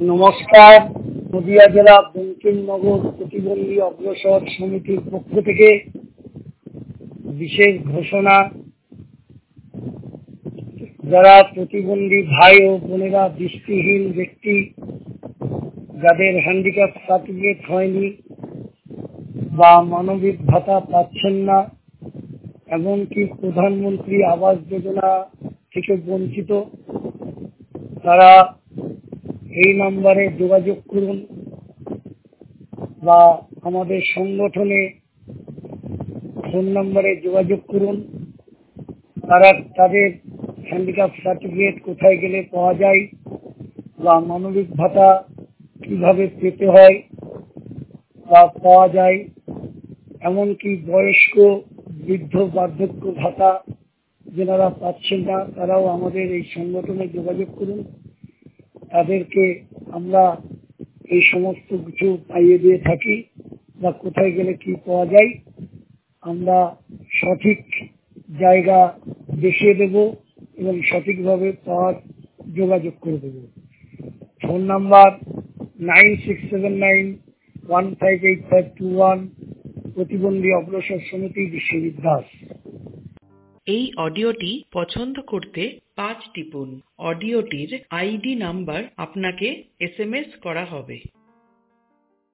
নমস্কার। নদিয়া জেলা বঙ্কিমনগর প্রতিবন্ধী অগ্রসর সমিতির পক্ষ থেকে বিশেষ ঘোষণা, যারা প্রতিবন্ধী ভাই ও বোনেরা, দৃষ্টিহীন ব্যক্তি যাদের হ্যান্ডিক্যাপ সার্টিফিকেট হয়নি বা মানবিক ভাতা পাচ্ছেন না, এমনকি প্রধানমন্ত্রী আবাস যোজনা থেকে বঞ্চিত, তারা এই নম্বরে যোগাযোগ করুন বা আমাদের সংগঠনে ফোন নম্বরে যোগাযোগ করুন। তারা তাদের হ্যান্ডিক্যাপ সার্টিফিকেট কোথায় গেলে পাওয়া যায় বা মানবিক ভাতা কিভাবে পেতে হয় বা পাওয়া যায়, এমনকি বয়স্ক বৃদ্ধ বার্ধক্য ভাতা যারা পাচ্ছেন না, তারাও আমাদের এই সংগঠনে যোগাযোগ করুন। তাদেরকে আমরা এই সমস্ত কিছু পাইয়ে দিয়ে থাকি বা কোথায় গেলে কি পাওয়া যায় আমরা সঠিক জায়গা দেখিয়ে দেব এবং সঠিকভাবে পাওয়ার যোগাযোগ করে দেব। ফোন নাম্বার 9679158521, প্রতিবন্ধী অগ্রসর সমিতি, বিশ্বজিৎ দাস। এই অডিওটি পছন্দ করতে 5 টিপুন। অডিওটির আইডি নাম্বার আপনাকে SMS করা হবে।